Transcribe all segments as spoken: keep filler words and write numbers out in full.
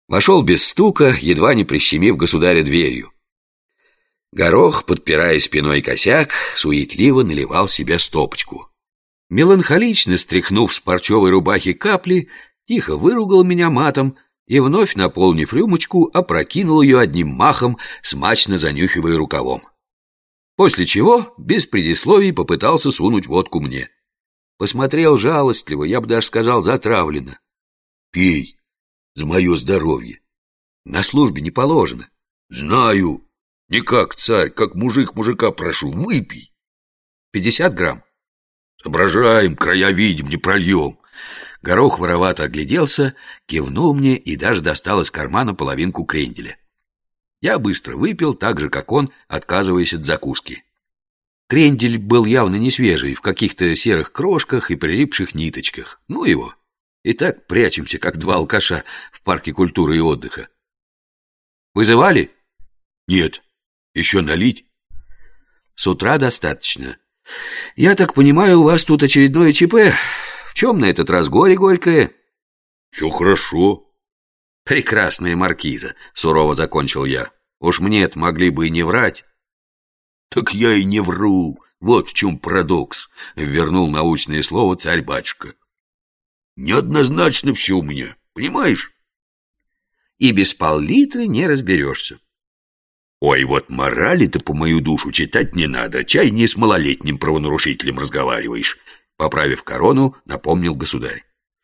Вошел без стука, едва не прищемив государя дверью. Горох, подпирая спиной косяк, суетливо наливал себе стопочку. Меланхолично стряхнув с парчевой рубахи капли, тихо выругал меня матом и, вновь наполнив рюмочку, опрокинул ее одним махом, смачно занюхивая рукавом. После чего, без предисловий, попытался сунуть водку мне. Посмотрел жалостливо, я бы даже сказал затравленно. «Пей, за мое здоровье. На службе не положено». «Знаю. Не как царь, как мужик мужика прошу. Выпей». «Пятьдесят грамм». «Соображаем, края видим, не прольем». Горох воровато огляделся, кивнул мне и даже достал из кармана половинку кренделя. Я быстро выпил, так же, как он, отказываясь от закуски. Крендель был явно не свежий, в каких-то серых крошках и прилипших ниточках. Ну его. И так прячемся, как два алкаша в парке культуры и отдыха. «Вызывали?» «Нет. Еще налить?» «С утра достаточно. Я так понимаю, у вас тут очередное ЧП. В чем на этот раз горе горькое?» «Все хорошо». «Прекрасная маркиза», — сурово закончил я. «Уж мне-то могли бы и не врать». «Так я и не вру. Вот в чем парадокс», — вернул научное слово царь-батюшка. «Неоднозначно все у меня, понимаешь?» «И без пол-литра не разберешься». «Ой, вот морали-то по мою душу читать не надо. Чай не с малолетним правонарушителем разговариваешь», — поправив корону, напомнил государь.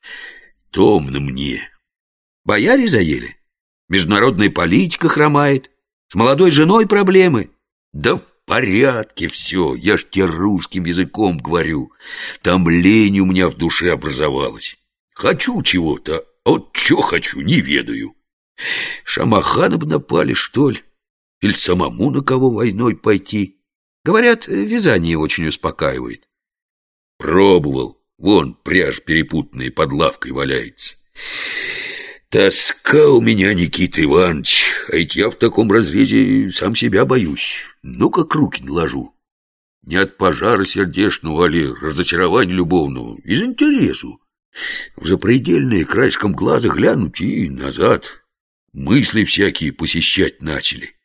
«Томно мне». «Бояре заели? Международная политика хромает? С молодой женой проблемы?» «Да в порядке все, я ж тебе русским языком говорю. Там лень у меня в душе образовалась. Хочу чего-то, а вот что хочу, не ведаю. Шамахана бы напали, что ли? Или самому на кого войной пойти?» «Говорят, вязание очень успокаивает». «Пробовал. Вон пряжа перепутанная под лавкой валяется. Тоска у меня, Никита Иванович, а ведь я в таком разрезе сам себя боюсь. Ну, как руки наложу. Не от пожара сердечного, али разочарования любовного, из интересу. В запредельные краешком глаза глянуть и назад. Мысли всякие посещать начали».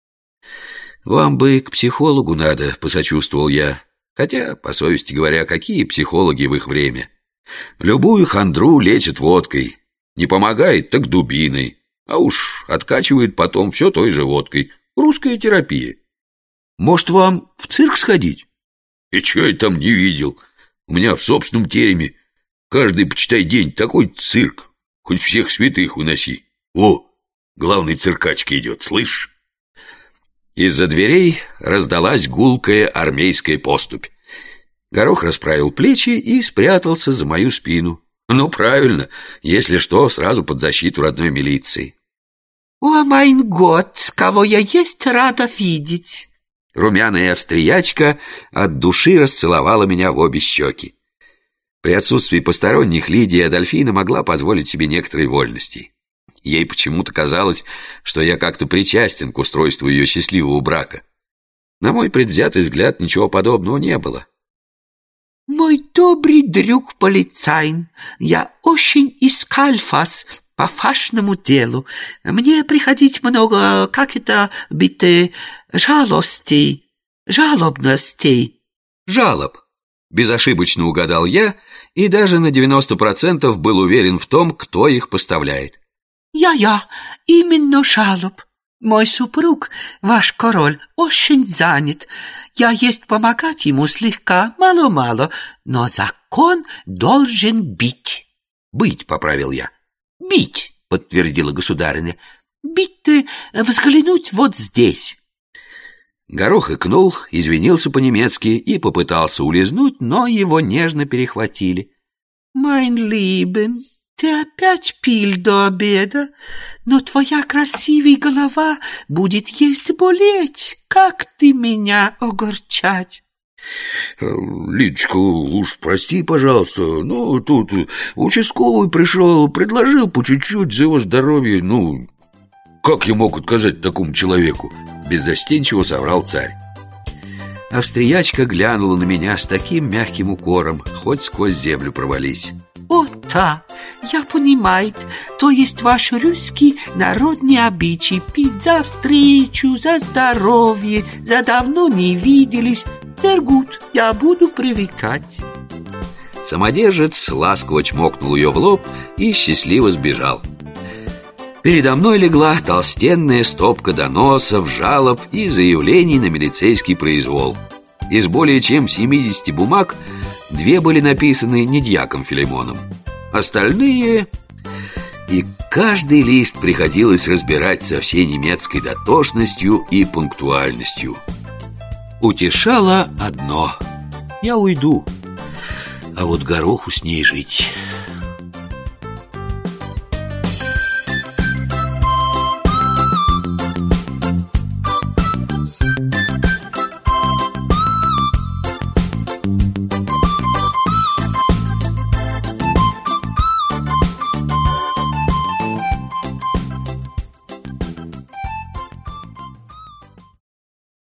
«Вам бы к психологу надо», — посочувствовал я. Хотя, по совести говоря, какие психологи в их время? Любую хандру лечат водкой. Не помогает, так дубиной. А уж откачивает потом все той же водкой. Русская терапия. Может, вам в цирк сходить? И чё я там не видел? У меня в собственном тереме каждый, почитай, день такой цирк. Хоть всех святых выноси. О, главный циркачка идет, слышишь? Из-за дверей раздалась гулкая армейская поступь. Горох расправил плечи и спрятался за мою спину. Ну, правильно, если что, сразу под защиту родной милиции. «О, майн год, кого я есть рада видеть!» Румяная австриячка от души расцеловала меня в обе щеки. При отсутствии посторонних Лидия Адольфина могла позволить себе некоторые вольности. Ей почему-то казалось, что я как-то причастен к устройству ее счастливого брака. На мой предвзятый взгляд ничего подобного не было. «Мой добрый друг полицайн, я очень искал вас по фашному делу. Мне приходить много, как это, бите, жалостей, жалобностей». «Жалоб», — безошибочно угадал я и даже на девяносто процентов был уверен в том, кто их поставляет. «Я-я, именно жалоб. Мой супруг, ваш король, очень занят. Я есть помогать ему слегка, мало-мало, но закон должен бить». «Быть», — поправил я. «Бить», — подтвердила государыня. «Бить-то взглянуть вот здесь». Горох икнул, извинился по-немецки и попытался улизнуть, но его нежно перехватили. «Майн либен, ты опять пил до обеда, но твоя красивая голова будет есть болеть. Как ты меня огорчать?» «Лидочка, уж прости, пожалуйста, но тут участковый пришел, предложил по чуть-чуть за его здоровье. Ну, как я мог отказать такому человеку?» Беззастенчиво соврал царь. Австриячка глянула на меня с таким мягким укором, хоть сквозь землю провались. «Вот Да, я понимаю, то есть ваш русский народный обычай пить за встречу, за здоровье, за давно не виделись. Зергут, я буду привыкать. Самодержец ласково чмокнул ее в лоб и счастливо сбежал. Передо мной легла толстенная стопка доносов, жалоб и заявлений на милицейский произвол. Из более чем семидесяти бумаг две были написаны не дьяком Филимоном. Остальные... И каждый лист приходилось разбирать со всей немецкой дотошностью и пунктуальностью. Утешало одно: я уйду, а вот Гороху с ней жить